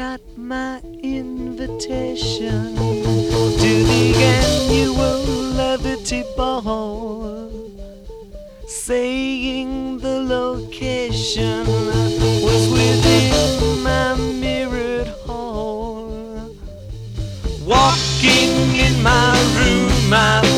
got my invitation to the annual levity ball, saying the location was within my mirrored hall. Walking in my room, I